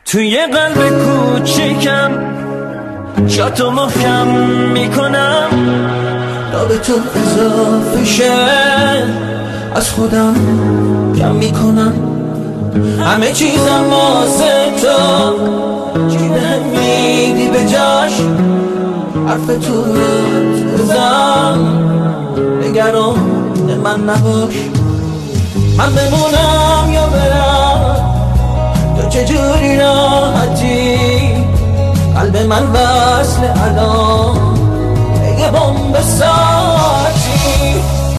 توی قلب کوچیکم جاتو محکم میکنم تا به تو اضافه شه از خودم کم میکنم همه چیزم واسه تو چی بهم میدی به جاش حرف تو بزن نگران من نباش من بمونم یا برم تو چجوری راحتی قلب من وصل الان یه بمب ساز